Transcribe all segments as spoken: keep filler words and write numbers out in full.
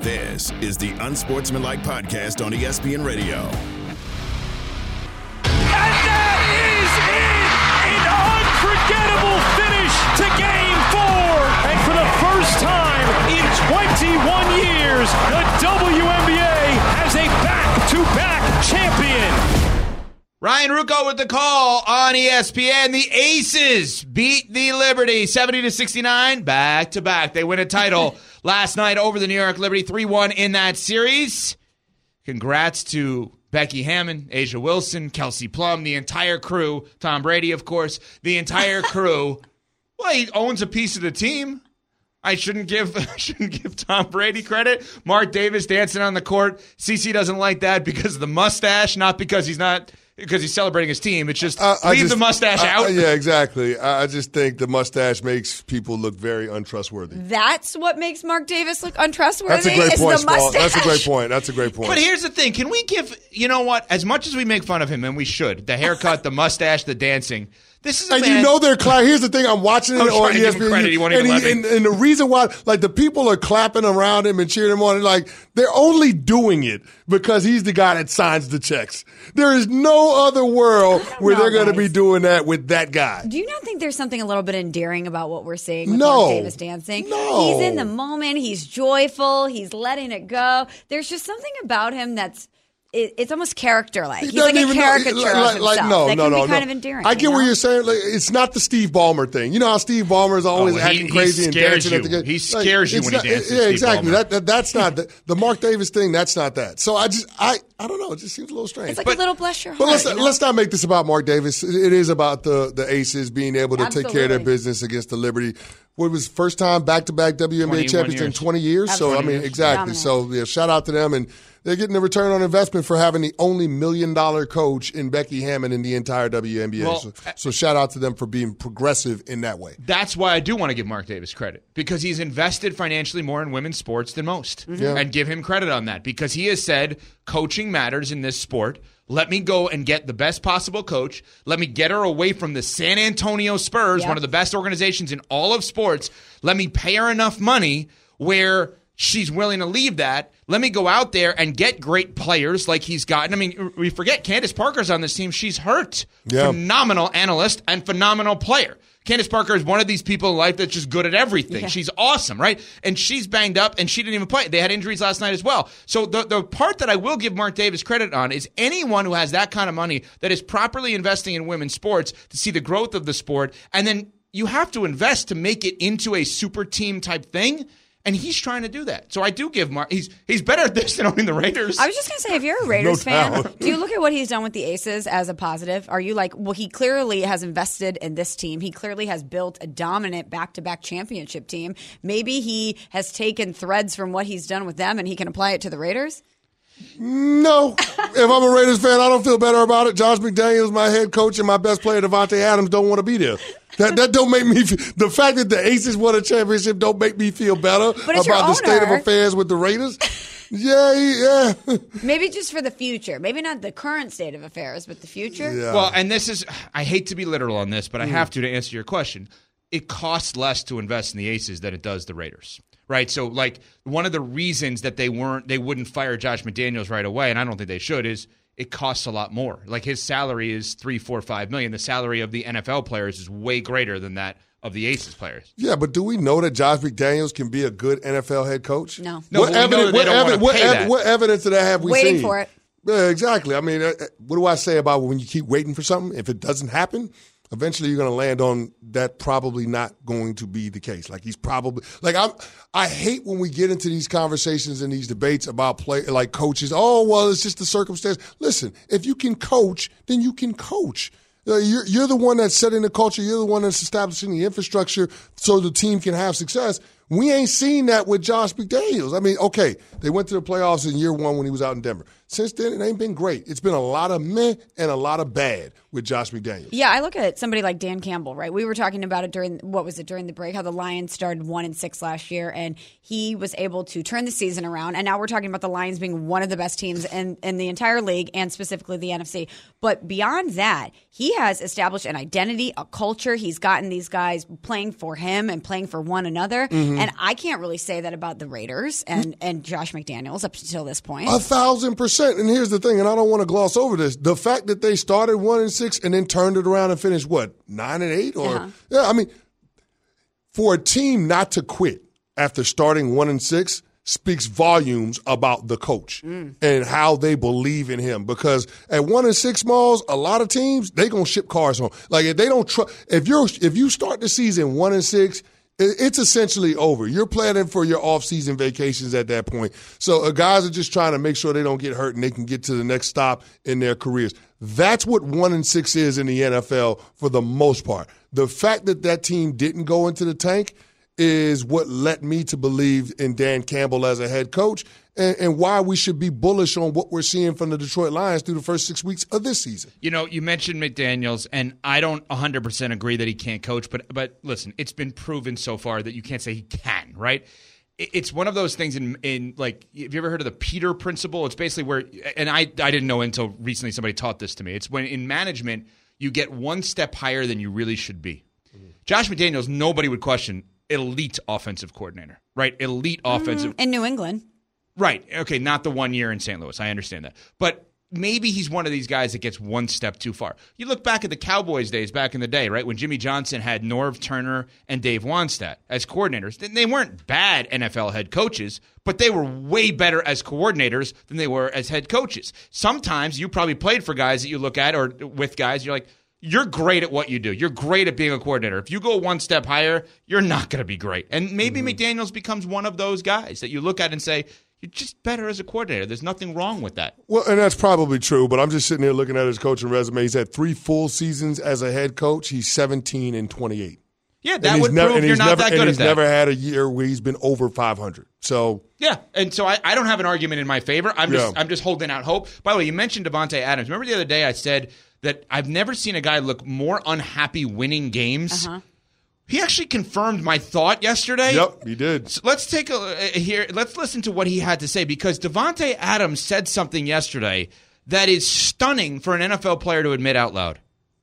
This is the Unsportsmanlike Podcast on E S P N Radio. And that is it! An unforgettable finish to Game four! And for the first time in twenty-one years, the W N B A has a back-to-back champion! Ryan Ruocco with the call on E S P N. The Aces beat the Liberty seventy to sixty-nine, back-to-back. They win a title last night over the New York Liberty, three one in that series. Congrats to Becky Hammon, Asia Wilson, Kelsey Plum, the entire crew. Tom Brady, of course. The entire crew. Well, he owns a piece of the team. I shouldn't give I shouldn't give Tom Brady credit. Mark Davis dancing on the court. CeCe doesn't like that because of the mustache, not because he's not because he's celebrating his team. It's just uh, leave just, the mustache I, out. I, yeah, exactly. I, I just think the mustache makes people look very untrustworthy. That's what makes Mark Davis look untrustworthy. That's a great is point, the mustache. That's a great point. That's a great point. But here's the thing. Can we give, you know what, as much as we make fun of him, and we should, the haircut, the mustache, the dancing, this is a and man. you know they're clapping. Here's the thing. I'm watching it I'm on trying to E S give P N. him credit. He won't and, even let me. and, and the reason why, like, the people are clapping around him and cheering him on, like, they're only doing it because he's the guy that signs the checks. There is no other world where know, they're going to guys. be doing that with that guy. Do you not think there's something a little bit endearing about what we're seeing with No. Mark Davis dancing? No. He's in the moment. He's joyful. He's letting it go. There's just something about him that's it, it's almost character-like. He He's like a doesn't even caricature know, like, of like, himself. like, no, that no, can no, be kind no. of endearing. I get you know? what you're saying. Like, it's not the Steve Ballmer thing. You know how Steve Ballmer is always Oh, well, he- acting he crazy and scares dancing you. at the game. He scares you it's when he not- dances, Yeah, Steve exactly. Ballmer. That, that that's not the, the Mark Davis thing. That's not that. So I just I I don't know. It just seems a little strange. It's like But- a little bless your heart. But let's you know? let's not make this about Mark Davis. It is about the the Aces being able to take care of their Absolutely. business against the Liberty. What was first time back to back W N B A twenty-one champions in years. twenty years. So I Absolutely. mean, exactly. Dominant. So yeah, shout out to them, and they're getting a return on investment for having the only million dollar coach in Becky Hammon in the entire W N B A. Well, so, so shout out to them for being progressive in that way. That's why I do want to give Mark Davis credit, because he's invested financially more in women's sports than most. Yeah. And give him credit on that, because he has said coaching matters in this sport. Let me go and get the best possible coach. Let me get her away from the San Antonio Spurs, Yep. one of the best organizations in all of sports. Let me pay her enough money where she's willing to leave that. Let me go out there and get great players like he's gotten. I mean, we forget Candace Parker's on this team. She's hurt. Yeah. Phenomenal analyst and phenomenal player. Candace Parker is one of these people in life that's just good at everything. Yeah. She's awesome, right? And she's banged up, and she didn't even play. They had injuries last night as well. So the, the part that I will give Mark Davis credit on is anyone who has that kind of money that is properly investing in women's sports to see the growth of the sport, and then you have to invest to make it into a super team type thing. And he's trying to do that. So I do give Mark – he's he's better at this than owning the Raiders. I was just going to say, if you're a Raiders No fan, doubt. do you look at what he's done with the Aces as a positive? Are you like, well, he clearly has invested in this team. He clearly has built a dominant back-to-back championship team. Maybe he has taken threads from what he's done with them and he can apply it to the Raiders? No. If I'm a Raiders fan, I don't feel better about it. Josh McDaniels, my head coach, and my best player, Devontae Adams, don't want to be there. That that don't make me feel, the fact that the Aces won a championship don't make me feel better But it's your about the state of owner. affairs with the Raiders. Yeah, yeah. Maybe just for the future. Maybe not the current state of affairs, but the future. Yeah. Well, and this is – I hate to be literal on this, but Mm. I have to to answer your question. It costs less to invest in the Aces than it does the Raiders, right? So, like, one of the reasons that they weren't – they wouldn't fire Josh McDaniels right away, and I don't think they should, is it costs a lot more. Like, his salary is three, four, five million. The salary of the N F L players is way greater than that of the Aces players. Yeah, but do we know that Josh McDaniels can be a good N F L head coach? No. No, what, but we know that they what, don't wanna evi- what, pay ev- that. what evidence of that have we Waiting seen? for it. Yeah, exactly. I mean, uh, uh, what do I say about when you keep waiting for something? If it doesn't happen, eventually you're going to land on that probably not going to be the case. Like he's probably like I'm. I hate when we get into these conversations and these debates about play like coaches. Oh well, it's just the circumstance. Listen, if you can coach, then you can coach. Uh, you're, you're the one that's setting the culture. You're the one that's establishing the infrastructure so the team can have success. We ain't seen that with Josh McDaniels. I mean, okay, they went to the playoffs in year one when he was out in Denver. Since then, it ain't been great. It's been a lot of meh and a lot of bad with Josh McDaniels. Yeah, I look at somebody like Dan Campbell, right? We were talking about it during, what was it, during the break, how the Lions started one and six last year, and he was able to turn the season around. And now we're talking about the Lions being one of the best teams in, in the entire league and specifically the N F C. But beyond that, he has established an identity, a culture. He's gotten these guys playing for him and playing for one another. Mm-hmm. Mm-hmm. And I can't really say that about the Raiders and, and Josh McDaniels up until this point. A thousand percent. And here's the thing, and I don't want to gloss over this. The fact that they started one and six and then turned it around and finished, what, nine and eight? Or uh-huh. Yeah, I mean, for a team not to quit after starting one and six speaks volumes about the coach mm. and how they believe in him. Because at one and six malls, a lot of teams, they gonna ship cars home. Like if they don't trust, if you're if you start the season one and six, it's essentially over. You're planning for your off-season vacations at that point. So uh, guys are just trying to make sure they don't get hurt and they can get to the next stop in their careers. That's what one and six is in the N F L for the most part. The fact that that team didn't go into the tank is what led me to believe in Dan Campbell as a head coach and, and why we should be bullish on what we're seeing from the Detroit Lions through the first six weeks of this season. You know, you mentioned McDaniels, and I don't one hundred percent agree that he can't coach, but but listen, it's been proven so far that you can't say he can, right? It's one of those things in, in like, have you ever heard of the Peter principle? It's basically where, and I, I didn't know until recently somebody taught this to me. It's when in management, you get one step higher than you really should be. Mm-hmm. Josh McDaniels, nobody would question elite offensive coordinator, right? Elite offensive. Mm, in New England. Right. Okay, not the one year in Saint Louis. I understand that. But maybe he's one of these guys that gets one step too far. You look back at the Cowboys days back in the day, right, when Jimmy Johnson had Norv Turner and Dave Wannstedt as coordinators. They weren't bad N F L head coaches, but they were way better as coordinators than they were as head coaches. Sometimes you probably played for guys that you look at or with guys, you're like, you're great at what you do. You're great at being a coordinator. If you go one step higher, you're not going to be great. And maybe mm-hmm. McDaniels becomes one of those guys that you look at and say, you're just better as a coordinator. There's nothing wrong with that. Well, and that's probably true, but I'm just sitting here looking at his coaching resume. He's had three full seasons as a head coach. He's seventeen and twenty-eight. Yeah, that would never, prove you're not never, that good and at he's that. He's never had a year where he's been over five hundred. So yeah, and so I, I don't have an argument in my favor. I'm just yeah. I'm just holding out hope. By the way, you mentioned Davante Adams. Remember the other day I said that I've never seen a guy look more unhappy winning games. Uh-huh. He actually confirmed my thought yesterday. Yep, he did. So let's take a uh, here. Let's listen to what he had to say because Davante Adams said something yesterday that is stunning for an N F L player to admit out loud.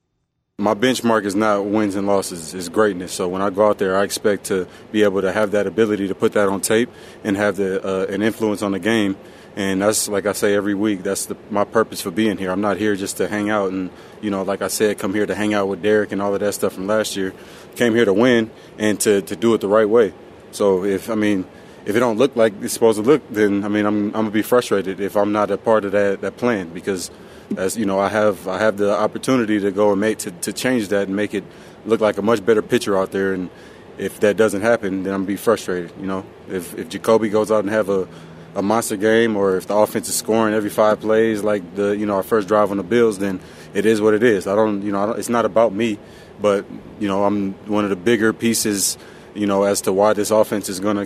My benchmark is not wins and losses, it's greatness. So when I go out there, I expect to be able to have that ability to put that on tape and have the uh, an influence on the game. And that's, like I say every week, that's the, my purpose for being here. I'm not here just to hang out and, you know, like I said, come here to hang out with Derek and all of that stuff from last year. Came here to win and to, to do it the right way. So if, I mean, if it don't look like it's supposed to look, then, I mean, I'm, I'm going to be frustrated if I'm not a part of that, that plan because, as you know, I have I have the opportunity to go and make to, to change that and make it look like a much better picture out there. And if that doesn't happen, then I'm going to be frustrated, you know. If, if Jacoby goes out and have a a monster game, or if the offense is scoring every five plays like the you know our first drive on the Bills, then it is what it is. I don't you know I don't, it's not about me, but you know I'm one of the bigger pieces, you know, as to why this offense is going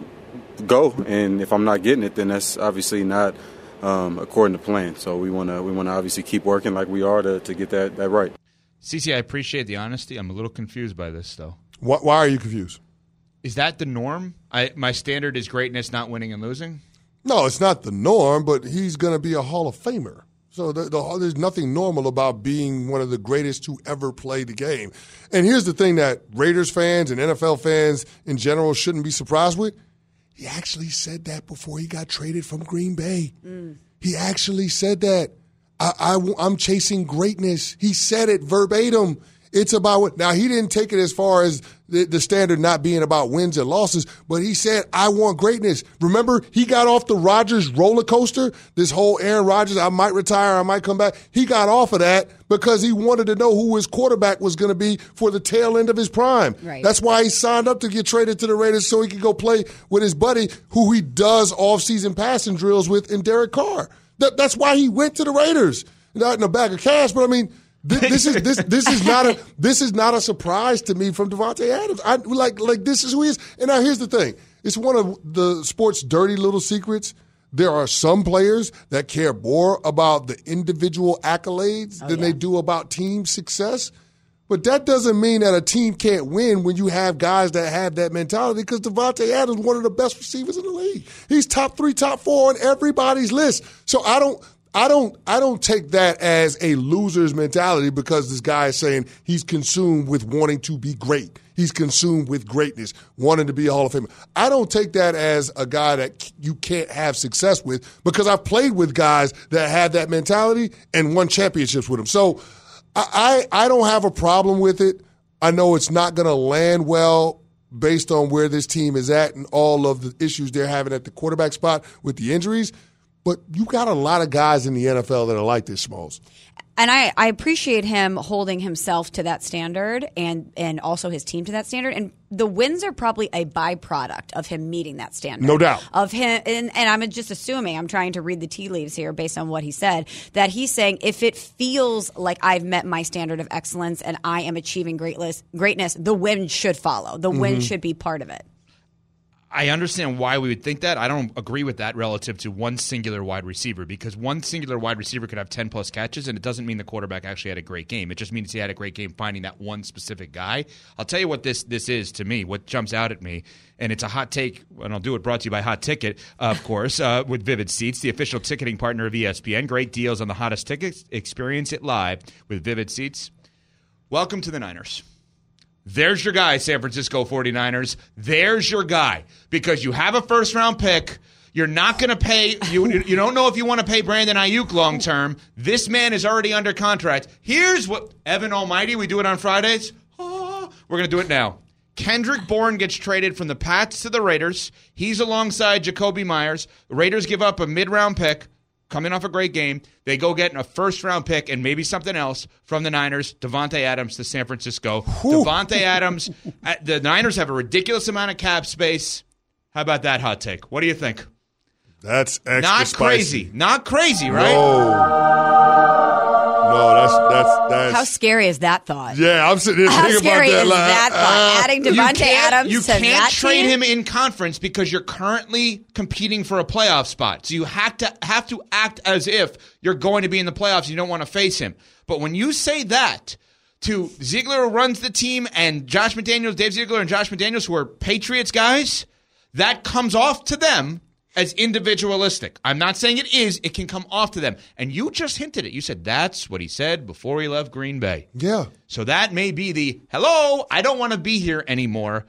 to go. And if I'm not getting it, then that's obviously not um, according to plan. So we want to we want to obviously keep working like we are to to get that that right. Cece, I appreciate the honesty. I'm a little confused by this though. Why, why are you confused? Is that the norm? I my standard is greatness, not winning and losing. No, it's not the norm, but he's going to be a Hall of Famer. So the, the, there's nothing normal about being one of the greatest to ever play the game. And here's the thing that Raiders fans and N F L fans in general shouldn't be surprised with. He actually said that before he got traded from Green Bay. Mm. He actually said that. I, I, I'm chasing greatness. He said it verbatim. It's about what now he didn't take it as far as the, the standard not being about wins and losses, but he said, I want greatness. Remember, he got off the Rodgers roller coaster, this whole Aaron Rodgers, I might retire, I might come back. He got off of that because he wanted to know who his quarterback was going to be for the tail end of his prime. Right. That's why he signed up to get traded to the Raiders so he could go play with his buddy who he does off-season passing drills with in Derek Carr. That, that's why he went to the Raiders. Not in a bag of cash, but I mean, This, this is this this is not a this is not a surprise to me from Davante Adams. I like like this is who he is. And now here's the thing: it's one of the sport's dirty little secrets. There are some players that care more about the individual accolades oh, than yeah. they do about team success. But that doesn't mean that a team can't win when you have guys that have that mentality. Because Davante Adams is one of the best receivers in the league. He's top three, top four on everybody's list. So I don't. I don't I don't take that as a loser's mentality because this guy is saying he's consumed with wanting to be great. He's consumed with greatness, wanting to be a Hall of Famer. I don't take that as a guy that you can't have success with because I've played with guys that had that mentality and won championships with them. So I, I, I don't have a problem with it. I know it's not going to land well based on where this team is at and all of the issues they're having at the quarterback spot with the injuries. But you got a lot of guys in the N F L that are like this, Smalls. And I, I appreciate him holding himself to that standard and, and also his team to that standard. And the wins are probably a byproduct of him meeting that standard. No doubt. Of him, and, and I'm just assuming, I'm trying to read the tea leaves here based on what he said, that he's saying if it feels like I've met my standard of excellence and I am achieving greatness, greatness, the win should follow. The mm-hmm. win should be part of it. I understand why we would think that. I don't agree with that relative to one singular wide receiver because one singular wide receiver could have ten-plus catches, and it doesn't mean the quarterback actually had a great game. It just means he had a great game finding that one specific guy. I'll tell you what this this is to me, what jumps out at me, and it's a hot take, and I'll do it brought to you by Hot Ticket, of course, uh, with Vivid Seats, the official ticketing partner of E S P N. Great deals on the hottest tickets. Experience it live with Vivid Seats. Welcome to the Niners. There's your guy, San Francisco forty-niners. There's your guy. Because you have a first-round pick. You're not going to pay. You, you don't know if you want to pay Brandon Ayuk long-term. This man is already under contract. Here's what, Evan Almighty, we do it on Fridays. Oh, we're going to do it now. Kendrick Bourne gets traded from the Pats to the Raiders. He's alongside Jacoby Myers. The Raiders give up a mid-round pick. Coming off a great game, they go get a first-round pick and maybe something else from the Niners, Davante Adams to San Francisco. Whew. Davante Adams, the Niners have a ridiculous amount of cap space. How about that hot take? What do you think? That's extra Not spicy. crazy. Not crazy, right? No. No, that's that's that's. How scary is that thought? Yeah, I'm sitting there How thinking scary about that. is Like, that thought? uh, Adding Davante Adams you to can't that trade team? him in conference because you're currently competing for a playoff spot. So you have to have to act as if you're going to be in the playoffs. You don't want to face him. But when you say that to Ziegler, who runs the team, and Josh McDaniels, Dave Ziegler, and Josh McDaniels, who are Patriots guys, that comes off to them as individualistic. I'm not saying it is. It can come off to them. And you just hinted it. You said that's what he said before he left Green Bay. Yeah. So that may be the, hello, I don't want to be here anymore.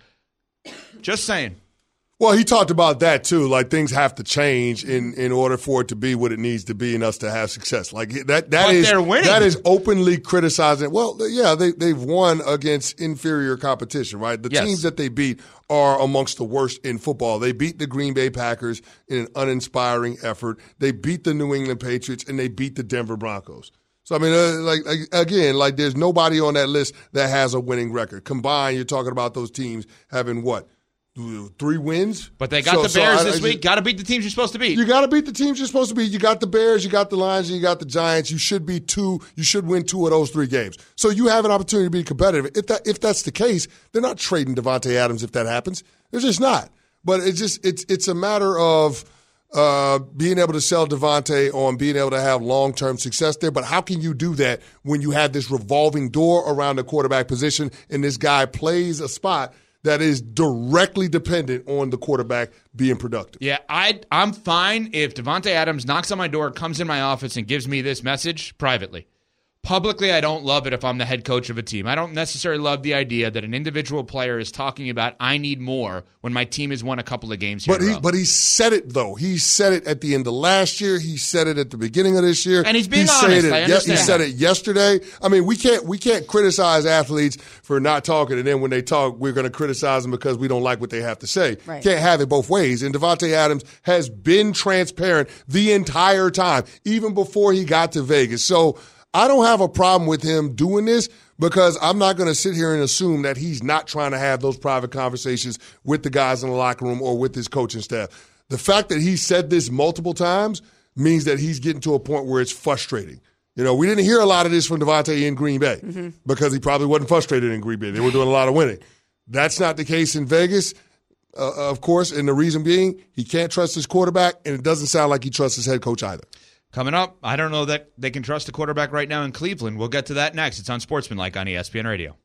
Just saying. Well, he talked about that too. Like things have to change in, in order for it to be what it needs to be and us to have success. Like that that But is they're winning. that is openly criticizing. Well, yeah, they they've won against inferior competition, right? The Yes. teams that they beat are amongst the worst in football. They beat the Green Bay Packers in an uninspiring effort. They beat the New England Patriots and they beat the Denver Broncos. So, I mean, uh, like, like again, like there's nobody on that list that has a winning record. Combined, you're talking about those teams having what? Three wins? But they got so, the so Bears I, this I just, week. Got to beat the teams you're supposed to beat. You got to beat the teams you're supposed to beat. You got the Bears, you got the Lions, and you got the Giants. You should be two. You should win two of those three games. So you have an opportunity to be competitive. If that if that's the case, they're not trading Davante Adams if that happens. They're just not. But it's just it's it's a matter of uh, being able to sell Davante on being able to have long term success there. But how can you do that when you have this revolving door around the quarterback position and this guy plays a spot that is directly dependent on the quarterback being productive? Yeah, I, I'm fine if Davante Adams knocks on my door, comes in my office, and gives me this message privately. Publicly, I don't love it if I'm the head coach of a team. I don't necessarily love the idea that an individual player is talking about, I need more, when my team has won a couple of games here But in a he, row. but he said it, though. He said it at the end of last year. He said it at the beginning of this year. And he's being he honest. Said it, I understand He said that. it yesterday. I mean, we can't we can't criticize athletes for not talking, and then when they talk, we're going to criticize them because we don't like what they have to say. Right. Can't have it both ways. And Davante Adams has been transparent the entire time, even before he got to Vegas. So I don't have a problem with him doing this because I'm not going to sit here and assume that he's not trying to have those private conversations with the guys in the locker room or with his coaching staff. The fact that he said this multiple times means that he's getting to a point where it's frustrating. You know, we didn't hear a lot of this from Davante in Green Bay mm-hmm. because he probably wasn't frustrated in Green Bay. They were doing a lot of winning. That's not the case in Vegas, uh, of course, and the reason being he can't trust his quarterback, and it doesn't sound like he trusts his head coach either. Coming up, I don't know that they can trust the quarterback right now in Cleveland. We'll get to that next. It's on Sportsmanlike on E S P N Radio.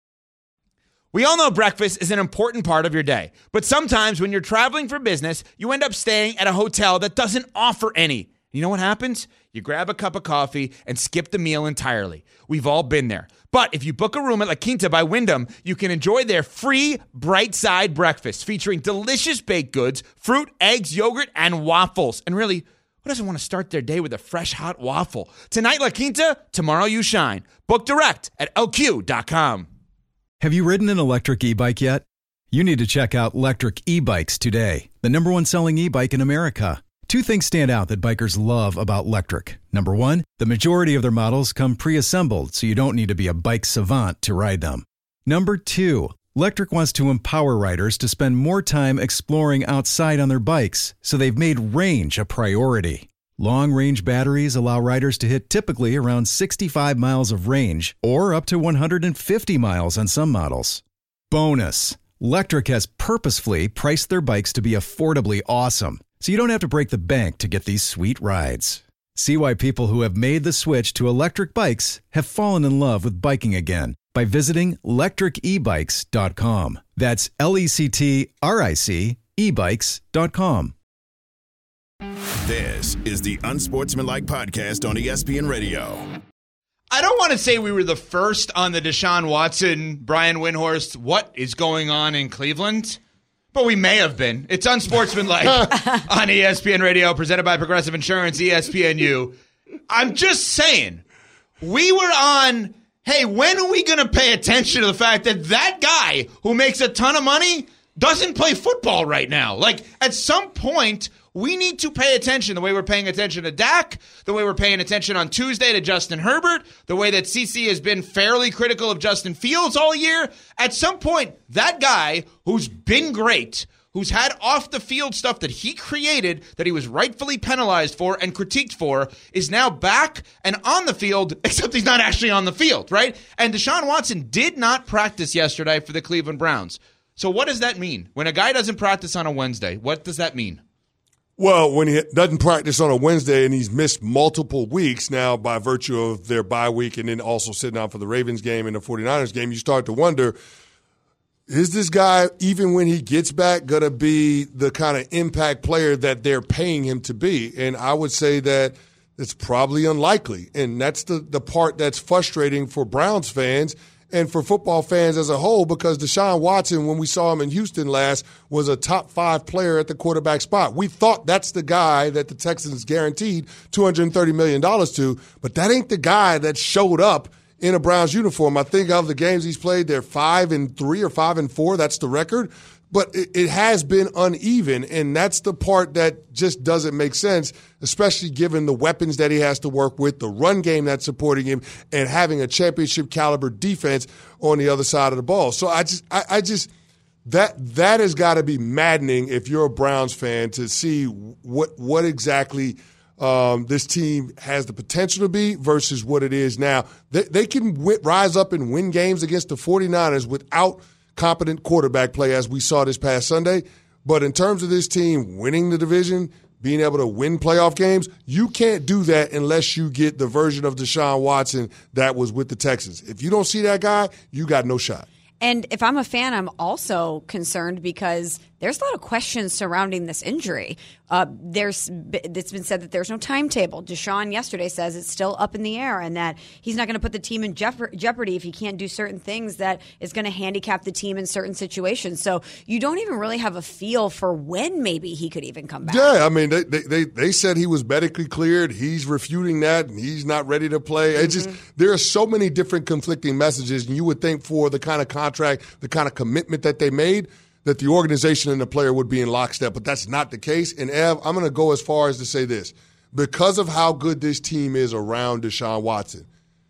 We all know breakfast is an important part of your day, but sometimes when you're traveling for business, you end up staying at a hotel that doesn't offer any. You know what happens? You grab a cup of coffee and skip the meal entirely. We've all been there. But if you book a room at La Quinta by Wyndham, you can enjoy their free Bright Side breakfast featuring delicious baked goods, fruit, eggs, yogurt, and waffles. And really, who doesn't want to start their day with a fresh, hot waffle? Tonight, La Quinta, tomorrow you shine. Book direct at L Q dot com. Have you ridden an electric e-bike yet? You need to check out Lectric E-Bikes today, the number one selling e-bike in America. Two things stand out that bikers love about Lectric. Number one, the majority of their models come pre-assembled, so you don't need to be a bike savant to ride them. Number two, Lectric wants to empower riders to spend more time exploring outside on their bikes, so they've made range a priority. Long-range batteries allow riders to hit typically around sixty-five miles of range, or up to one hundred fifty miles on some models. Bonus, Lectric has purposefully priced their bikes to be affordably awesome, so you don't have to break the bank to get these sweet rides. See why people who have made the switch to electric bikes have fallen in love with biking again by visiting lectric e bikes dot com. That's L E C T R I C e bikes dot com. This is the Unsportsmanlike Podcast on E S P N Radio. I don't want to say we were the first on the Deshaun Watson, Brian Windhorst, what is going on in Cleveland? But we may have been. It's Unsportsmanlike on E S P N Radio, presented by Progressive Insurance, E S P N U. I'm just saying, we were on, hey, when are we going to pay attention to the fact that that guy who makes a ton of money doesn't play football right now? Like, at some point, we need to pay attention the way we're paying attention to Dak, the way we're paying attention on Tuesday to Justin Herbert, the way that C C has been fairly critical of Justin Fields all year. At some point, that guy who's been great, who's had off-the-field stuff that he created that he was rightfully penalized for and critiqued for, is now back and on the field, except he's not actually on the field, right? And Deshaun Watson did not practice yesterday for the Cleveland Browns. So what does that mean? When a guy doesn't practice on a Wednesday, what does that mean? Well, when he doesn't practice on a Wednesday and he's missed multiple weeks now by virtue of their bye week and then also sitting out for the Ravens game and the 49ers game, you start to wonder, is this guy, even when he gets back, going to be the kind of impact player that they're paying him to be? And I would say that it's probably unlikely. And that's the, the part that's frustrating for Browns fans and for football fans as a whole, because Deshaun Watson, when we saw him in Houston last, was a top five player at the quarterback spot. We thought that's the guy that the Texans guaranteed two hundred thirty million dollars to, but that ain't the guy that showed up in a Browns uniform. I think of the games he's played, they're five and three or five and four. That's the record. But it, it has been uneven, and that's the part that just doesn't make sense, especially given the weapons that he has to work with, the run game that's supporting him, and having a championship caliber defense on the other side of the ball. So I just, I, I just, that that has got to be maddening if you're a Browns fan to see what what exactly um, this team has the potential to be versus what it is now. They, they can w- rise up and win games against the 49ers without competent quarterback play, as we saw this past Sunday. But in terms of this team winning the division, being able to win playoff games, you can't do that unless you get the version of Deshaun Watson that was with the Texans. If you don't see that guy, you got no shot. And if I'm a fan, I'm also concerned because there's a lot of questions surrounding this injury. Uh, there's it's been said that there's no timetable. Deshaun yesterday says it's still up in the air and that he's not going to put the team in jeopardy if he can't do certain things that is going to handicap the team in certain situations. So you don't even really have a feel for when maybe he could even come back. Yeah, I mean, they they they, they said he was medically cleared. He's refuting that, and he's not ready to play. Mm-hmm. It just there are so many different conflicting messages, and you would think for the kind of contract, the kind of commitment that they made, that the organization and the player would be in lockstep, but that's not the case. And, Ev, I'm going to go as far as to say this. Because of how good this team is around Deshaun Watson,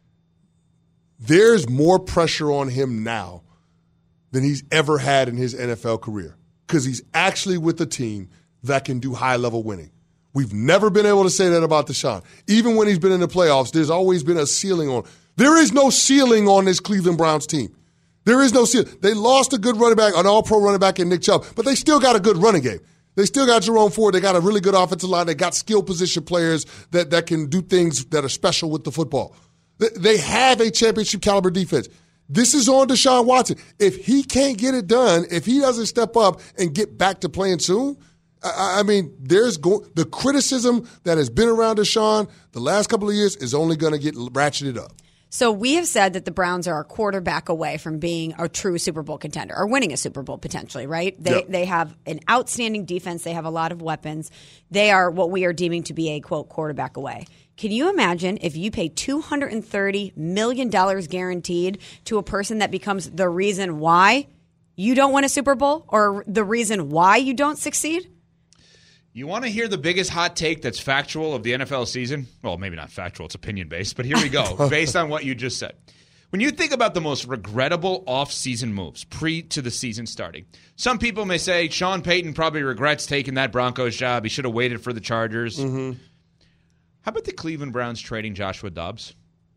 there's more pressure on him now than he's ever had in his N F L career because he's actually with a team that can do high-level winning. We've never been able to say that about Deshaun. Even when he's been in the playoffs, there's always been a ceiling on. There is no ceiling on this Cleveland Browns team. There is no ceiling. They lost a good running back, an all-pro running back in Nick Chubb, but they still got a good running game. They still got Jerome Ford. They got a really good offensive line. They got skill position players that, that can do things that are special with the football. They, they have a championship caliber defense. This is on Deshaun Watson. If he can't get it done, if he doesn't step up and get back to playing soon, I, I mean, there's go- the criticism that has been around Deshaun the last couple of years is only going to get ratcheted up. So we have said that the Browns are a quarterback away from being a true Super Bowl contender or winning a Super Bowl potentially, right? They Yep. they have an outstanding defense. They have a lot of weapons. They are what we are deeming to be a, quote, quarterback away. Can you imagine if you pay two hundred thirty million dollars guaranteed to a person that becomes the reason why you don't win a Super Bowl or the reason why you don't succeed? You want to hear the biggest hot take that's factual of the N F L season? Well, maybe not factual, it's opinion-based, but here we go, based on what you just said. When you think about the most regrettable off-season moves pre to the season starting, some people may say Sean Payton probably regrets taking that Broncos job. He should have waited for the Chargers. Mm-hmm. How about the Cleveland Browns trading Joshua Dobbs?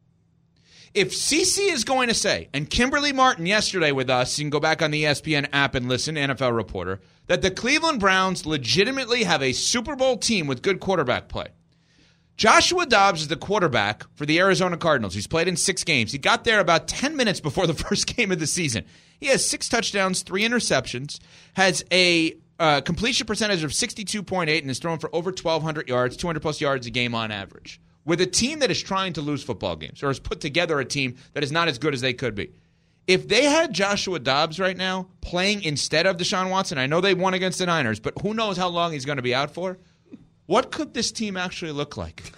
If CeCe is going to say, and Kimberly Martin yesterday with us, you can go back on the E S P N app and listen, N F L Reporter, that the Cleveland Browns legitimately have a Super Bowl team with good quarterback play. Joshua Dobbs is the quarterback for the Arizona Cardinals. He's played in six games. He got there about ten minutes before the first game of the season. He has six touchdowns, three interceptions, has a uh, completion percentage of sixty-two point eight, and is throwing for over twelve hundred yards, two hundred plus yards a game on average. With a team that is trying to lose football games or has put together a team that is not as good as they could be. If they had Joshua Dobbs right now playing instead of Deshaun Watson, I know they won against the Niners, but who knows how long he's going to be out for? What could this team actually look like?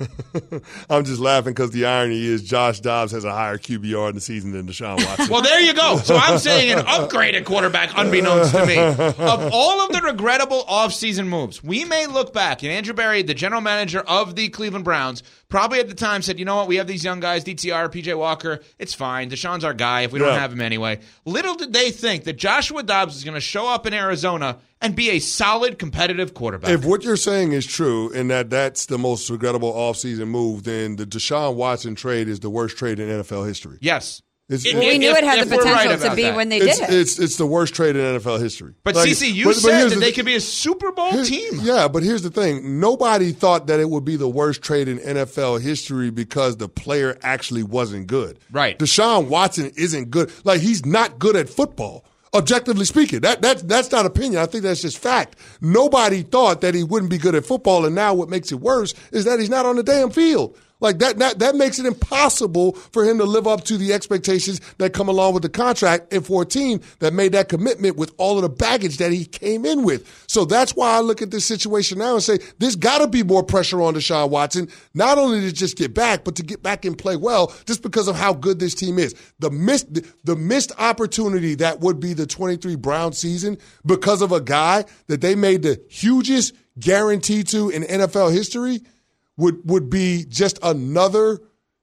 I'm just laughing because the irony is Josh Dobbs has a higher Q B R in the season than Deshaun Watson. Well, there you go. So I'm saying an upgraded quarterback unbeknownst to me. Of all of the regrettable offseason moves, we may look back, and Andrew Berry, the general manager of the Cleveland Browns, probably at the time said, you know what, we have these young guys, D T R, P J Walker, it's fine. Deshaun's our guy if we don't Yeah. have him anyway. Little did they think that Joshua Dobbs is going to show up in Arizona and be a solid competitive quarterback. If what you're saying is true and that that's the most regrettable offseason move, then the Deshaun Watson trade is the worst trade in N F L history. Yes. It's, It- Well, we if- knew it had if the we're right potential to about be that. when they it's, did it. it's it's the worst trade in N F L history. But, Like, Cece, you but- but said here's that the- they could be a Super Bowl Here- team. Yeah, but here's the thing. Nobody thought that it would be the worst trade in N F L history because the player actually wasn't good. Right. Deshaun Watson isn't good. Like, he's not good at football. Objectively speaking, that, that that's not opinion. I think that's just fact. Nobody thought that he wouldn't be good at football, and now what makes it worse is that he's not on the damn field. Like that, that, that makes it impossible for him to live up to the expectations that come along with the contract and for a team that made that commitment with all of the baggage that he came in with. So that's why I look at this situation now and say there's got to be more pressure on Deshaun Watson, not only to just get back, but to get back and play well just because of how good this team is. The missed, the missed opportunity that would be the twenty-three Browns season because of a guy that they made the hugest guarantee to in N F L history would would be just another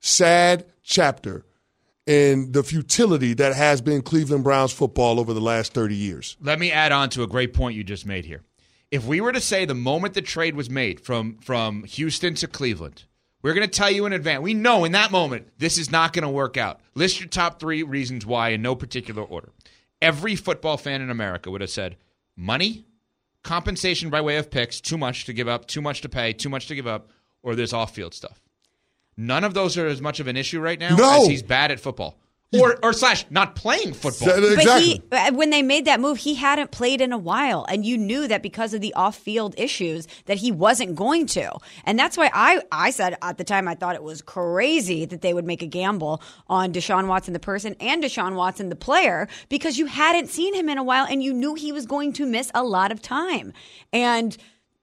sad chapter in the futility that has been Cleveland Browns football over the last thirty years. Let me add on to a great point you just made here. If we were to say the moment the trade was made from, from Houston to Cleveland, we're going to tell you in advance. We know in that moment this is not going to work out. List your top three reasons why in no particular order. Every football fan in America would have said money, compensation by way of picks, too much to give up, too much to pay, too much to give up, or there's off-field stuff. None of those are as much of an issue right now No. as he's bad at football. Or, or slash, not playing football. Exactly. But he, when they made that move, he hadn't played in a while, and you knew that because of the off-field issues that he wasn't going to. And that's why I, I said at the time I thought it was crazy that they would make a gamble on Deshaun Watson the person and Deshaun Watson the player because you hadn't seen him in a while, and you knew he was going to miss a lot of time. And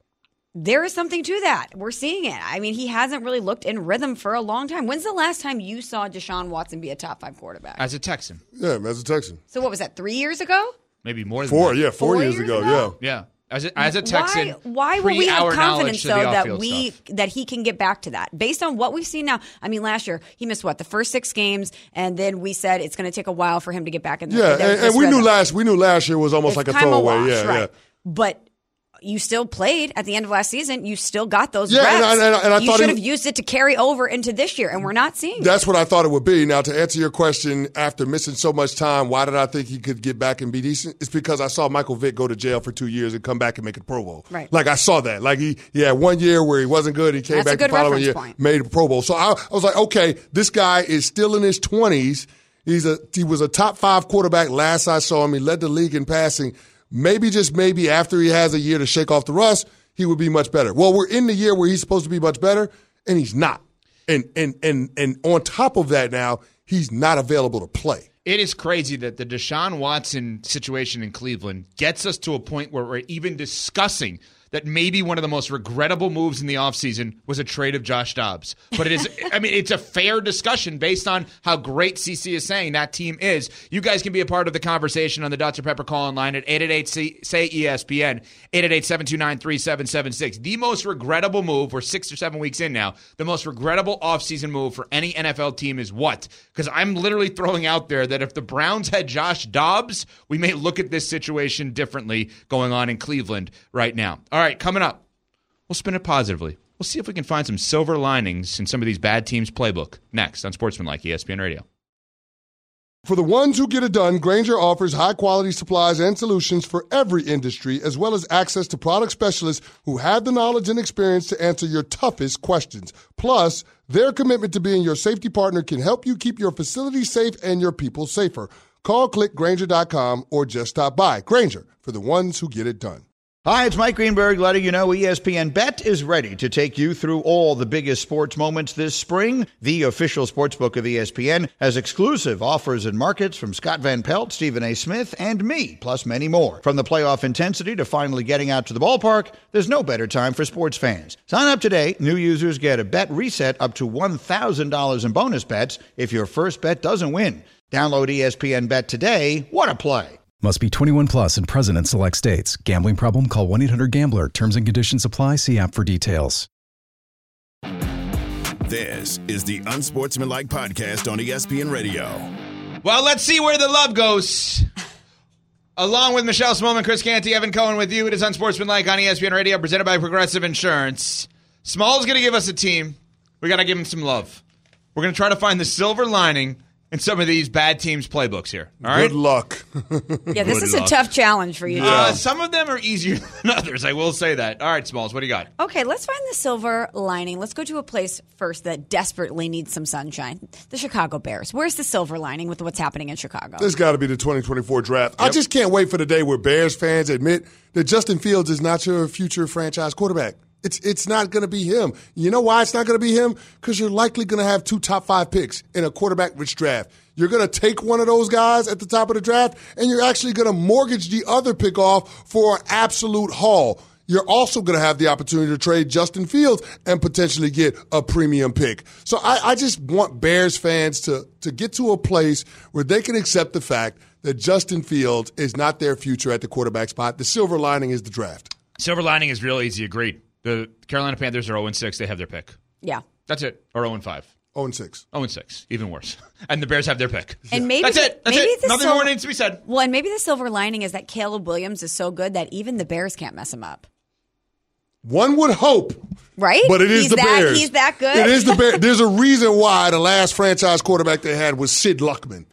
there is something to that. We're seeing it. I mean, he hasn't really looked in rhythm for a long time. When's the last time you saw Deshaun Watson be a top five quarterback? As a Texan. Yeah, as a Texan. So what was that, three years ago? Maybe more than Four, that. yeah, four, Four years, years ago, ago? yeah. Yeah. As a, as a Texan, Why, why will we have pre-our confidence, knowledge to though, the that off-field we stuff. that he can get back to that? Based on what we've seen now, I mean, last year, he missed, what, the first six games, and then we said it's going to take a while for him to get back in the Yeah, the- and, this and we knew rhythm. last we knew last year was almost It's like a kind of throwaway. wash, yeah, right. yeah. But you still played at the end of last season. You still got those Yeah, reps. and I- and I- and I you thought should he- have used it to carry over into this year, and we're not seeing it. That's what I thought it would be. Now, to answer your question, after missing so much time, why did I think he could get back and be decent? It's because I saw Michael Vick go to jail for two years and come back and make a Pro Bowl. Right. Like, I saw that. Like, he, he had one year where he wasn't good. He came That's a back the good following year, reference point. made a Pro Bowl. So I, I was like, okay, this guy is still in his twenties. He's a he was a top five quarterback last I saw him. He led the league in passing. maybe, just maybe, after he has a year to shake off the rust, he would be much better. Well, we're in the year where he's supposed to be much better, and he's not. And and and and on top of that now, he's not available to play. It is crazy that the Deshaun Watson situation in Cleveland gets us to a point where we're even discussing that maybe one of the most regrettable moves in the offseason was a trade of Josh Dobbs. But it is, I mean, it's a fair discussion based on how great C C is saying that team is. You guys can be a part of the conversation on the Doctor Pepper call-in line at eight eight eight, S A Y, E S P N, eight eight eight, seven two nine, three seven seven six. The most regrettable move, we're six or seven weeks in now, the most regrettable offseason move for any N F L team is what? Because I'm literally throwing out there that if the Browns had Josh Dobbs, we may look at this situation differently going on in Cleveland right now. All All right, coming up, we'll spin it positively. We'll see if we can find some silver linings in some of these bad teams' playbook. Next on Sportsmanlike E S P N Radio. For the ones who get it done, Grainger offers high-quality supplies and solutions for every industry, as well as access to product specialists who have the knowledge and experience to answer your toughest questions. Plus, their commitment to being your safety partner can help you keep your facility safe and your people safer. Call, click Grainger dot com, or just stop by. Grainger, for the ones who get it done. Hi, it's Mike Greenberg letting you know E S P N Bet is ready to take you through all the biggest sports moments this spring. The official sportsbook of E S P N has exclusive offers and markets from Scott Van Pelt, Stephen A. Smith, and me, plus many more. From the playoff intensity to finally getting out to the ballpark, there's no better time for sports fans. Sign up today. New users get a bet reset up to one thousand dollars in bonus bets if your first bet doesn't win. Download E S P N Bet today. What a play. Must be twenty-one plus and present in select states. Gambling problem? Call one eight hundred gambler. Terms and conditions apply. See app for details. This is the Unsportsmanlike Podcast on E S P N Radio. Well, let's see where the love goes. Along with Michelle Smallman, Chris Canty, Evan Cohen with you. It is Unsportsmanlike on E S P N Radio, presented by Progressive Insurance. Small's going to give us a team. We got to give him some love. We're going to try to find the silver lining in some of these bad teams' playbooks here. All right? Good luck. Yeah, this Good is luck. a tough challenge for you. Uh, some of them are easier than others, I will say that. All right, Smalls, what do you got? Okay, let's find the silver lining. Let's go to a place first that desperately needs some sunshine. The Chicago Bears. Where's the silver lining with what's happening in Chicago? There's got to be the twenty twenty-four draft. Yep. I just can't wait for the day where Bears fans admit that Justin Fields is not your future franchise quarterback. It's it's not going to be him. You know why it's not going to be him? Because you're likely going to have two top five picks in a quarterback-rich draft. You're going to take one of those guys at the top of the draft, and you're actually going to mortgage the other pick off for an absolute haul. You're also going to have the opportunity to trade Justin Fields and potentially get a premium pick. So I, I just want Bears fans to, to get to a place where they can accept the fact that Justin Fields is not their future at the quarterback spot. The silver lining is the draft. Silver lining is real easy. Agreed. The Carolina Panthers are oh and six. They have their pick. Yeah. That's it. Or oh and five. oh and six. oh and six. Even worse. And the Bears have their pick. And maybe That's the, it. That's maybe it. the Nothing sil- more needs to be said. Well, and maybe the silver lining is that Caleb Williams is so good that even the Bears can't mess him up. One would hope. Right? But it is he's the that, Bears. He's that good? It is the Bears. There's a reason why the last franchise quarterback they had was Sid Luckman.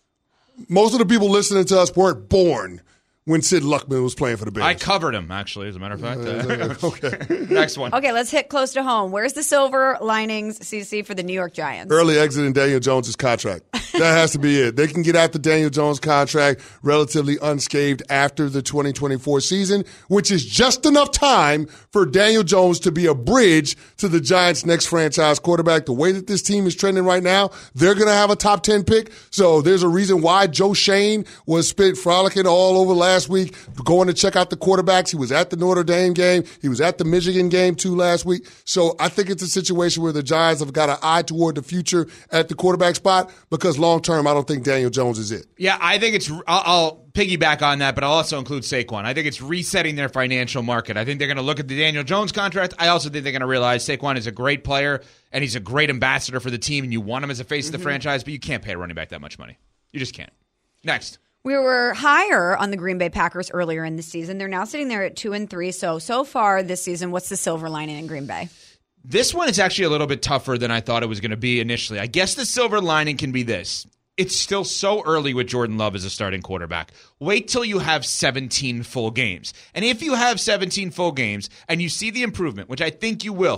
Most of the people listening to us weren't born when Sid Luckman was playing for the Bears. I covered him, actually, as a matter of fact. Uh, okay. Next one. Okay, let's hit close to home. Where's the silver linings, C C, for the New York Giants? Early exit in Daniel Jones' contract. That has to be it. They can get after Daniel Jones' contract relatively unscathed after the twenty twenty-four season, which is just enough time for Daniel Jones to be a bridge to the Giants' next franchise quarterback. The way that this team is trending right now, they're going to have a top ten pick. So there's a reason why Joe Shane was spit frolicking all over last week, going to check out the quarterbacks. He was at the Notre Dame game. He was at the Michigan game, too, last week. So I think it's a situation where the Giants have got an eye toward the future at the quarterback spot because long-term, I don't think Daniel Jones is it. Yeah, I think it's – I'll piggyback on that, but I'll also include Saquon. I think it's resetting their financial market. I think they're going to look at the Daniel Jones contract. I also think they're going to realize Saquon is a great player and he's a great ambassador for the team, and you want him as a face mm-hmm. of the franchise, but you can't pay a running back that much money. You just can't. Next. We were higher on the Green Bay Packers earlier in the season. They're now sitting there at two and three. So, so far this season, what's the silver lining in Green Bay? This one is actually a little bit tougher than I thought it was going to be initially. I guess the silver lining can be this. It's still so early with Jordan Love as a starting quarterback. Wait till you have seventeen full games. And if you have seventeen full games and you see the improvement, which I think you will,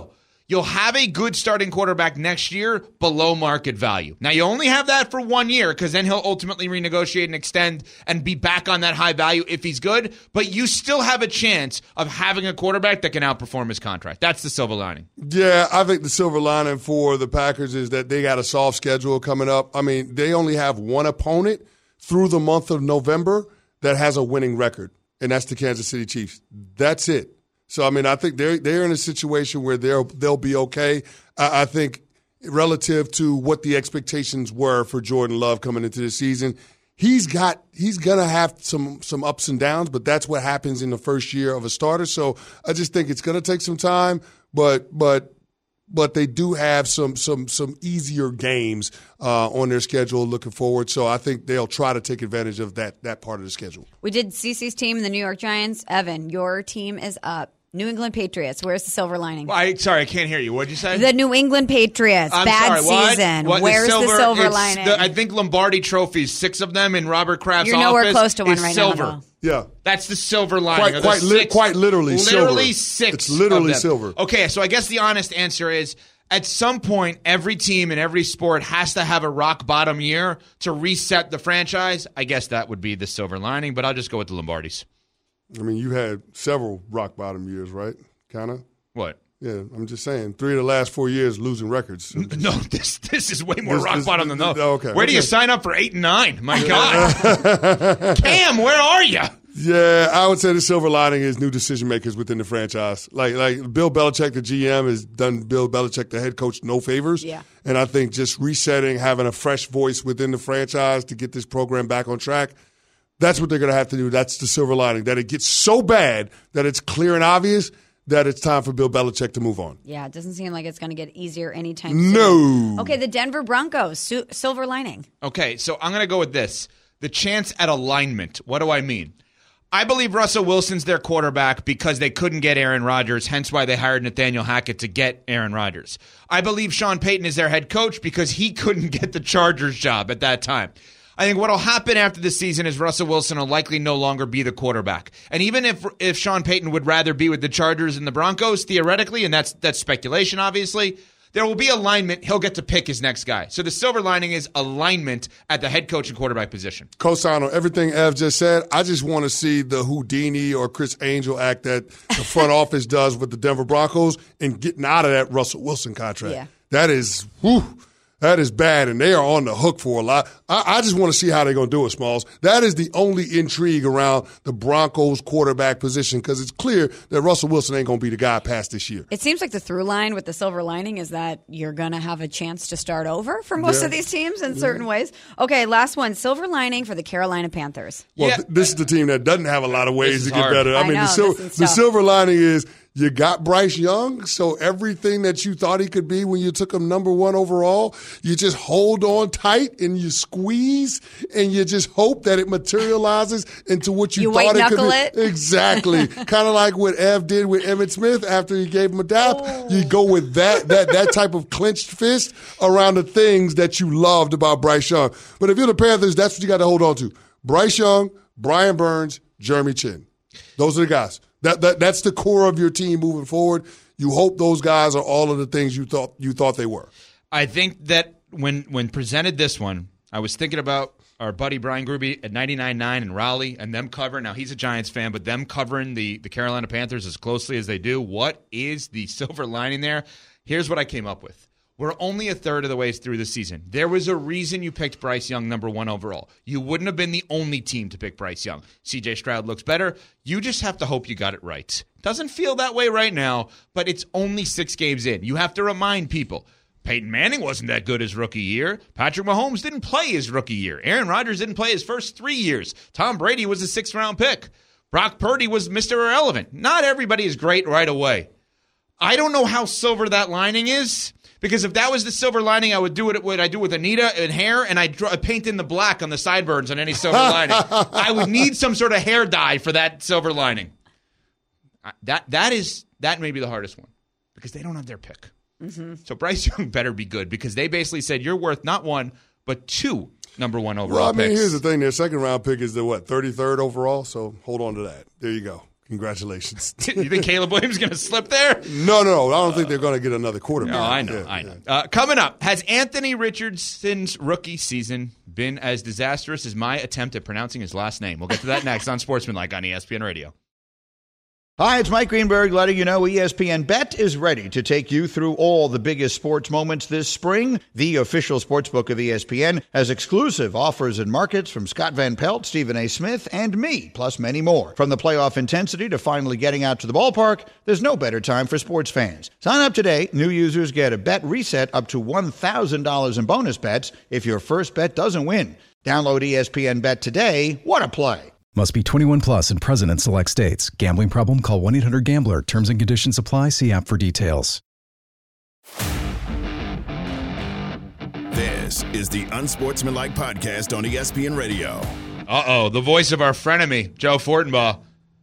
you'll have a good starting quarterback next year below market value. Now, you only have that for one year because then he'll ultimately renegotiate and extend and be back on that high value if he's good, but you still have a chance of having a quarterback that can outperform his contract. That's the silver lining. Yeah, I think the silver lining for the Packers is that they got a soft schedule coming up. I mean, they only have one opponent through the month of November that has a winning record, and that's the Kansas City Chiefs. That's it. So, I mean, I think they're they're in a situation where they'll they'll be okay. I, I think relative to what the expectations were for Jordan Love coming into the season, he's got he's gonna have some some ups and downs, but that's what happens in the first year of a starter. So I just think it's gonna take some time, but but but they do have some some some easier games uh, on their schedule looking forward. So I think they'll try to take advantage of that that part of the schedule. We did Cece's team, the New York Giants. Evan, your team is up. New England Patriots. Where's the silver lining? Well, I, sorry, I can't hear you. What did you say? The New England Patriots. I'm Bad sorry, what? season. What, Where's the silver, the silver lining? The, I think Lombardi trophies, six of them in Robert Kraft's You're office. You're nowhere close to one right silver. now. Yeah. That's the silver lining. Quite, quite, li- quite literally, literally silver. six. It's literally of them. silver. Okay, so I guess the honest answer is at some point, every team in every sport has to have a rock bottom year to reset the franchise. I guess that would be the silver lining, but I'll just go with the Lombardis. I mean, you had several rock bottom years, right? Kind of. What? Yeah, I'm just saying. Three of the last four years losing records. No, this this is way more This- rock this- bottom than those. okay, Where do you okay. sign up for eight and nine? My God, Cam, where are you? Yeah, I would say the silver lining is new decision makers within the franchise. Like like Bill Belichick, the G M, has done Bill Belichick, the head coach, no favors. Yeah. And I think just resetting, having a fresh voice within the franchise to get this program back on track, that's what they're going to have to do. That's the silver lining, that it gets so bad that it's clear and obvious that it's time for Bill Belichick to move on. Yeah, it doesn't seem like it's going to get easier anytime soon. No. Okay, the Denver Broncos. Su- silver lining. Okay, so I'm going to go with this. The chance at alignment. What do I mean? I believe Russell Wilson's their quarterback because they couldn't get Aaron Rodgers, hence why they hired Nathaniel Hackett to get Aaron Rodgers. I believe Sean Payton is their head coach because he couldn't get the Chargers job at that time. I think what will happen after this season is Russell Wilson will likely no longer be the quarterback. And even if if Sean Payton would rather be with the Chargers and the Broncos, theoretically, and that's that's speculation, obviously, there will be alignment. He'll get to pick his next guy. So the silver lining is alignment at the head coach and quarterback position. Co-sign on everything Ev just said. I just want to see the Houdini or Chris Angel act that the front office does with the Denver Broncos and getting out of that Russell Wilson contract. Yeah. That is, whew, that is bad, and they are on the hook for a lot. I, I just want to see how they're going to do it, Smalls. That is the only intrigue around the Broncos quarterback position because it's clear that Russell Wilson ain't going to be the guy past this year. It seems like the through line with the silver lining is that you're going to have a chance to start over for most Yeah. of these teams in certain ways. Okay, last one. Silver lining for the Carolina Panthers. Well, Yeah. th- this is the team that doesn't have a lot of ways This to is get hard. better. I, I mean, know, the, sil- this is the tough. silver lining is you got Bryce Young, so everything that you thought he could be when you took him number one overall, you just hold on tight and you squeeze and you just hope that it materializes into what you, You thought it could white-knuckle be. it? Exactly. Kind of like what Ev did with Emmitt Smith after he gave him a dap. Oh. You go with that, that, that type of clenched fist around the things that you loved about Bryce Young. But if you're the Panthers, that's what you got to hold on to. Bryce Young, Brian Burns, Jeremy Chin. Those are the guys. That, that that's the core of your team moving forward. You hope those guys are all of the things you thought you thought they were. I think that when when presented this one, I was thinking about our buddy Brian Gruby at ninety-nine point nine in Raleigh and them covering. Now, he's a Giants fan, but them covering the, the Carolina Panthers as closely as they do. What is the silver lining there? Here's what I came up with. We're only a third of the way through the season. There was a reason you picked Bryce Young number one overall. You wouldn't have been the only team to pick Bryce Young. C J Stroud looks better. You just have to hope you got it right. Doesn't feel that way right now, but it's only six games in. You have to remind people. Peyton Manning wasn't that good his rookie year. Patrick Mahomes didn't play his rookie year. Aaron Rodgers didn't play his first three years. Tom Brady was a sixth-round pick. Brock Purdy was Mister Irrelevant. Not everybody is great right away. I don't know how silver that lining is. Because if that was the silver lining, I would do it what I do with Anita and hair, and I'd draw, paint in the black on the sideburns on any silver lining. I would need some sort of hair dye for that silver lining. That that is that may be the hardest one because they don't have their pick. Mm-hmm. So Bryce Young better be good because they basically said you're worth not one but two number one overall Well, I mean, picks. here's the thing: their second round pick is the what thirty-third overall. So hold on to that. There you go. Congratulations. You think Caleb Williams is going to slip there? No, no, I don't think they're going to get another quarterback. No, I know, yeah, I know. Yeah. Uh, coming up, has Anthony Richardson's rookie season been as disastrous as my attempt at pronouncing his last name? We'll get to that next on Sportsmanlike on E S P N Radio. Hi, it's Mike Greenberg letting you know E S P N Bet is ready to take you through all the biggest sports moments this spring. The official sportsbook of E S P N has exclusive offers and markets from Scott Van Pelt, Stephen A. Smith, and me, plus many more. From the playoff intensity to finally getting out to the ballpark, there's no better time for sports fans. Sign up today. New users get a bet reset up to one thousand dollars in bonus bets if your first bet doesn't win. Download E S P N Bet today. What a play. Must be twenty-one plus and present in select states. Gambling problem? Call one eight hundred gambler. Terms and conditions apply. See app for details. This is the Unsportsmanlike Podcast on E S P N Radio. Uh-oh, the voice of our frenemy, Joe Fortenbaugh.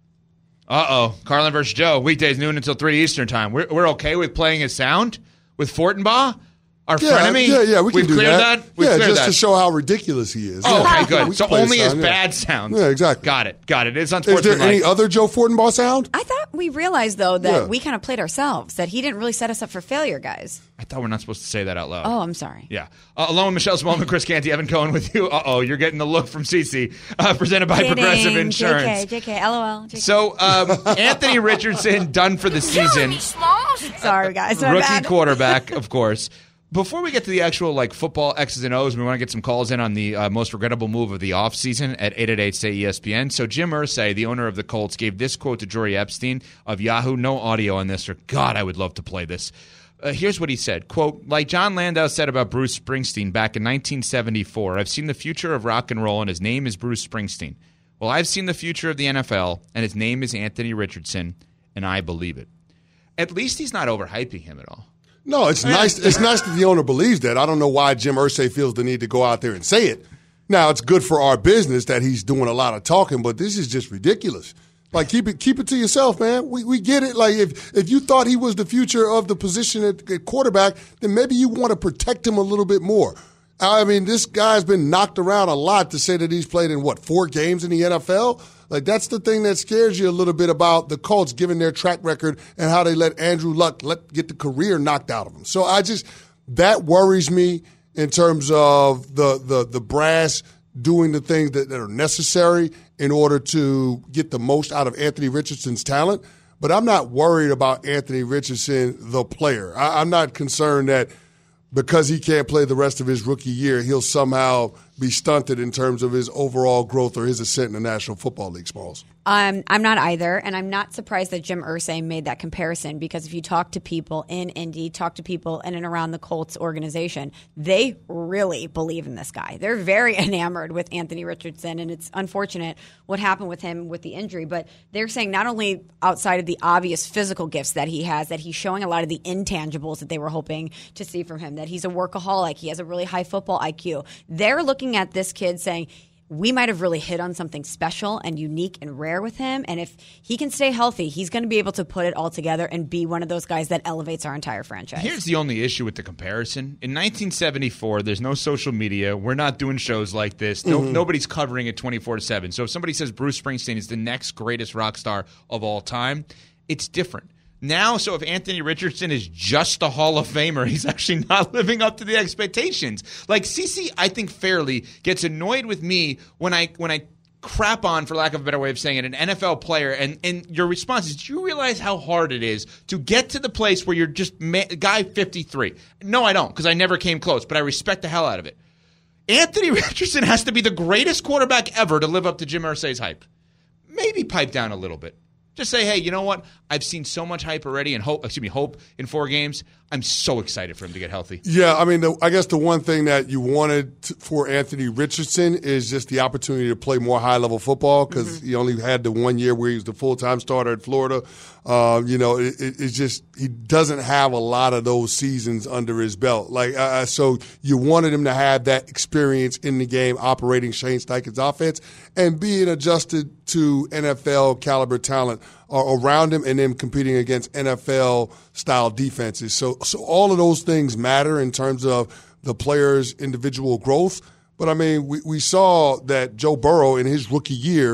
Uh-oh, Carlin versus Joe, weekdays noon until three Eastern time. We're, we're okay with playing his sound with Fortenbaugh? Our Yeah, frenemy? yeah, yeah, we can We've do cleared that. that? We've yeah, cleared just that. to show how ridiculous he is. Oh, Yeah. okay, good. We So can play only his sound, yeah. bad sounds. Yeah, exactly. Got it, got it. It's Is there unsportsmanlike. any other Joe Fortenbaugh sound? I thought we realized, though, that Yeah. we kind of played ourselves, that he didn't really set us up for failure, guys. I thought we're not supposed to say that out loud. Oh, I'm sorry. Yeah. Uh, along with Michelle Smallman, Chris Canty, Evan Cohen with you. Uh-oh, you're getting the look from Cece, uh, presented by Kidding. Progressive Insurance. J K, J K, LOL. J K. So, um, Anthony Richardson done for the season. Sorry, guys. My Rookie bad. quarterback, of course. Before we get to the actual like football X's and O's, we want to get some calls in on the uh, most regrettable move of the offseason at eight eight eight, S A Y, E S P N. So Jim Irsay, the owner of the Colts, gave this quote to Jory Epstein of Yahoo. No audio on this, or God, I would love to play this. Uh, here's what he said, quote, like John Landau said about Bruce Springsteen back in nineteen seventy-four, I've seen the future of rock and roll, and his name is Bruce Springsteen. Well, I've seen the future of the N F L, and his name is Anthony Richardson, and I believe it. At least he's not overhyping him at all. No, it's nice. It's nice that the owner believes that. I don't know why Jim Irsay feels the need to go out there and say it. Now, it's good for our business that he's doing a lot of talking, but this is just ridiculous. Like, keep it keep it to yourself, man. We we get it. Like, if if you thought he was the future of the position at, at quarterback, then maybe you want to protect him a little bit more. I mean, this guy's been knocked around a lot to say that he's played in, what, four games in the N F L? Like, that's the thing that scares you a little bit about the Colts, given their track record and how they let Andrew Luck let get the career knocked out of them. So I just – that worries me in terms of the the, the brass doing the things that, that are necessary in order to get the most out of Anthony Richardson's talent. But I'm not worried about Anthony Richardson, the player. I, I'm not concerned that – because he can't play the rest of his rookie year, he'll somehow be stunted in terms of his overall growth or his ascent in the National Football League, Smalls. Um, I'm not either, and I'm not surprised that Jim Irsay made that comparison, because if you talk to people in Indy, talk to people in and around the Colts organization, they really believe in this guy. They're very enamored with Anthony Richardson, and it's unfortunate what happened with him with the injury, but they're saying not only outside of the obvious physical gifts that he has, that he's showing a lot of the intangibles that they were hoping to see from him, that he's a workaholic, he has a really high football I Q. They're looking at this kid saying, we might have really hit on something special and unique and rare with him. And if he can stay healthy, he's going to be able to put it all together and be one of those guys that elevates our entire franchise. Here's the only issue with the comparison. In nineteen seventy-four, there's no social media. We're not doing shows like this. No, Mm-hmm. Nobody's covering it twenty-four seven. So if somebody says Bruce Springsteen is the next greatest rock star of all time, it's different. Now, so if Anthony Richardson is just a Hall of Famer, he's actually not living up to the expectations. Like, CeCe, I think fairly, gets annoyed with me when I when I crap on, for lack of a better way of saying it, an N F L player, and, and your response is, do you realize how hard it is to get to the place where you're just ma- guy fifty-three? No, I don't, because I never came close, but I respect the hell out of it. Anthony Richardson has to be the greatest quarterback ever to live up to Jim Irsay's hype. Maybe pipe down a little bit. Just say, hey, you know what? I've seen so much hype already, and hope, excuse me, hope in four games. I'm so excited for him to get healthy. Yeah, I mean, the, I guess the one thing that you wanted to, for Anthony Richardson is just the opportunity to play more high-level football, because mm-hmm. he only had the one year where he was the full-time starter at Florida. Um, you know, it, it, it's just he doesn't have a lot of those seasons under his belt. Like, uh, so you wanted him to have that experience in the game, operating Shane Steichen's offense, and being adjusted to N F L caliber talent uh, around him, and then competing against N F L style defenses. So, so all of those things matter in terms of the player's individual growth. But I mean, we, we saw that Joe Burrow in his rookie year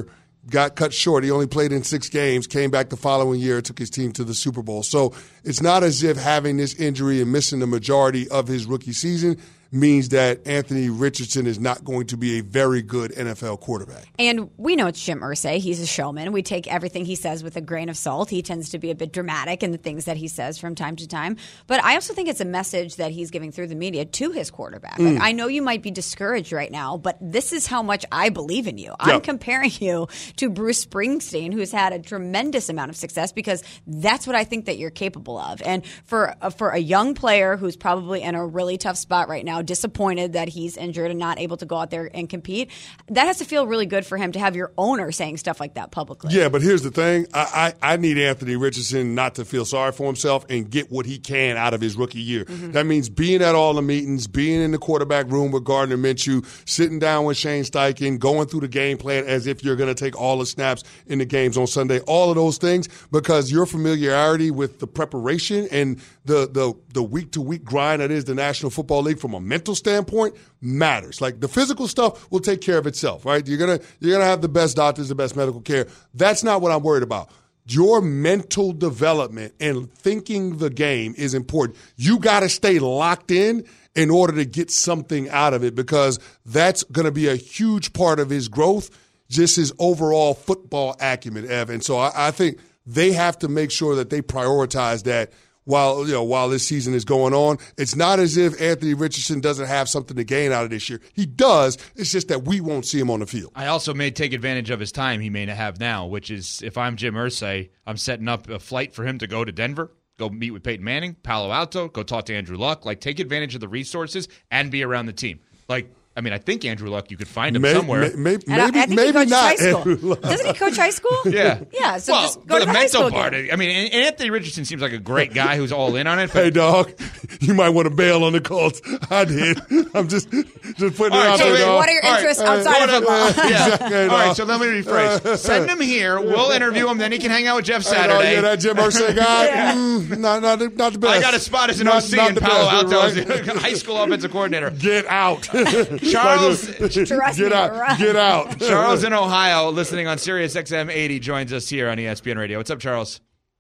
got cut short. He only played in six games, came back the following year, took his team to the Super Bowl. So it's not as if having this injury and missing the majority of his rookie season means that Anthony Richardson is not going to be a very good N F L quarterback. And we know it's Jim Irsay. He's a showman. We take everything he says with a grain of salt. He tends to be a bit dramatic in the things that he says from time to time. But I also think it's a message that he's giving through the media to his quarterback. Mm. Like, I know you might be discouraged right now, but this is how much I believe in you. I'm yep. comparing you to Bruce Springsteen, who's had a tremendous amount of success, because that's what I think that you're capable of. And for, uh, for a young player who's probably in a really tough spot right now, disappointed that he's injured and not able to go out there and compete, that has to feel really good for him to have your owner saying stuff like that publicly. Yeah, but here's the thing. I, I, I need Anthony Richardson not to feel sorry for himself and get what he can out of his rookie year. Mm-hmm. That means being at all the meetings, being in the quarterback room with Gardner Minshew, sitting down with Shane Steichen, going through the game plan as if you're going to take all the snaps in the games on Sunday, all of those things, because your familiarity with the preparation and the, the, the week-to-week grind that is the National Football League from a mental standpoint matters. Like, the physical stuff will take care of itself, right? You're gonna you're gonna have the best doctors, the best medical care. That's not what I'm worried about. Your mental development and thinking the game is important. You got to stay locked in in order to get something out of it, because that's going to be a huge part of his growth, just his overall football acumen, Evan. So I, I think they have to make sure that they prioritize that while you know while this season is going on. It's not as if Anthony Richardson doesn't have something to gain out of this year. He does. It's just that we won't see him on the field. I also may take advantage of his time he may not have now, which is, if I'm Jim Irsay, I'm setting up a flight for him to go to Denver, go meet with Peyton Manning, Palo Alto, go talk to Andrew Luck. Like, take advantage of the resources and be around the team. Like, I mean, I think Andrew Luck, you could find him May, somewhere. May, maybe And I, I think maybe he coaches not. high school. Doesn't he coach high school? Yeah. Yeah, so well, just go for to the the high mental school part, game. I mean, and Anthony Richardson seems like a great guy who's all in on it. But Hey, dog, you might want to bail on the Colts. I did. I'm just just putting All it right, out so there, wait, dog. What are your All right, interests uh, outside of what football? up, uh, yeah. Exactly, All right, dog. so let me rephrase. Send him here. We'll interview him. Then he can hang out with Jeff Hey, dog, Saturday. yeah, that Jim Irsay guy, Yeah. mm, not, not, the- not the best. I got a spot as an Not- O C not in the Palo best, Alto as right? a high school offensive coordinator. Get out. Charles- Trust Get me, out. right. Get out. Charles in Ohio, listening on Sirius X M eighty, joins us here on E S P N Radio. What's up, Charles?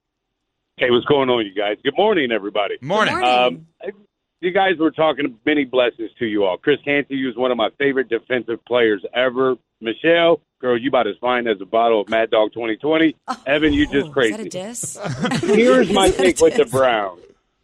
Hey, what's going on, you guys? Good morning, everybody. Morning. Good morning. Um, you guys were talking many blessings to you all. Chris Canty was one of my favorite defensive players ever. Michelle, girl, you about as fine as a bottle of Mad Dog twenty twenty. Oh, Evan, you just oh, crazy. Is that a diss? Here's my Is that a take with the diss? Browns.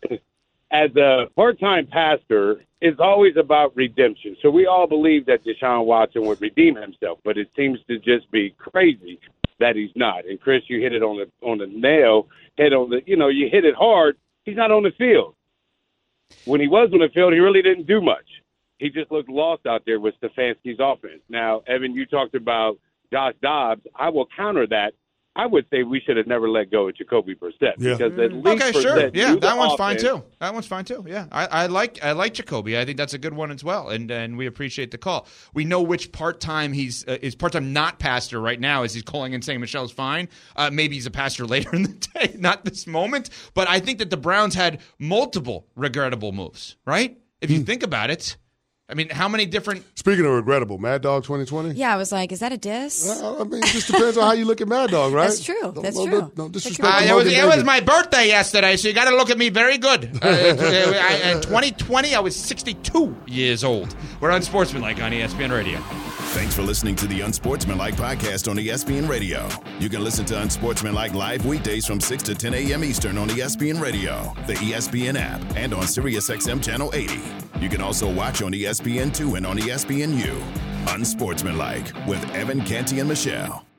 As a part-time pastor, it's always about redemption. So we all believe that Deshaun Watson would redeem himself, but it seems to just be crazy that he's not. And Chris, you hit it on the on the nail. Hit on the, you know, you hit it hard. He's not on the field. When he was on the field, he really didn't do much. He just looked lost out there with Stefanski's offense. Now, Evan, you talked about Josh Dobbs. I will counter that. I would say we should have never let go of Jacoby Brissett. Yeah. Because at least Okay, sure. Brissett Yeah, knew the that one's fine offense. too. That one's fine too. Yeah, I, I like I like Jacoby. I think that's a good one as well, and and we appreciate the call. We know which part time he's uh, is part time not pastor right now. As he's calling and saying Michelle's fine. Uh, maybe he's a pastor later in the day, not this moment. But I think that the Browns had multiple regrettable moves. Right? If you think about it. I mean, how many different... Speaking of regrettable, Mad Dog twenty twenty? Yeah, I was like, is that a diss? I mean, it just depends on how you look at Mad Dog, right? That's true. Don't- That's don't- true. Don't, don't That's disrespect Uh, the it was Logan it was David. my birthday yesterday, so you got to look at me very good. Uh, I, in twenty twenty, I was sixty-two years old. We're Unsportsmanlike on E S P N Radio. Thanks for listening to the Unsportsmanlike podcast on E S P N Radio. You can listen to Unsportsmanlike live weekdays from six to ten a.m. Eastern on E S P N Radio, the E S P N app, and on Sirius X M Channel eighty. You can also watch on E S P N two and on E S P N U. Unsportsmanlike with Evan Canty and Michelle.